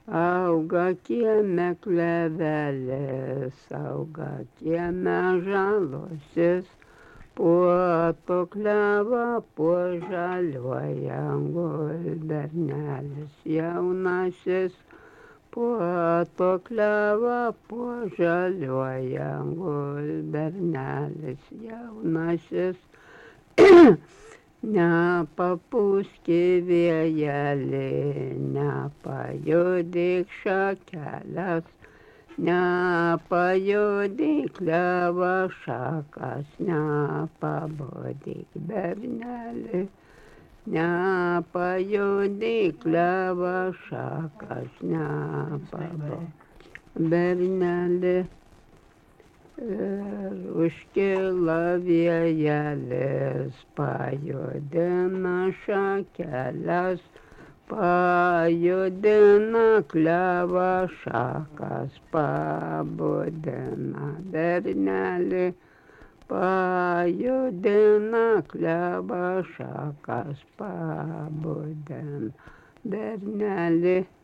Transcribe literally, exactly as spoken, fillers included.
Auga kieme klevelės, auga kieme žalosios, po to klevą po žaliuoja bernelis jaunasis, po to klevą po žaliuoja bernelis jaunasis. Nepapūski vėjelį, nepajudyk šakelės, nepajudyk klevo šakas, nepabudyk bernelį, nepajudyk klevo šakas, nepabudyk bernelį. Ir užkila vėjelis, pajudina šakeles, pajudina klevo šakas, pabudina bernelį, pajudina klevo šakas, pabudina bernelį.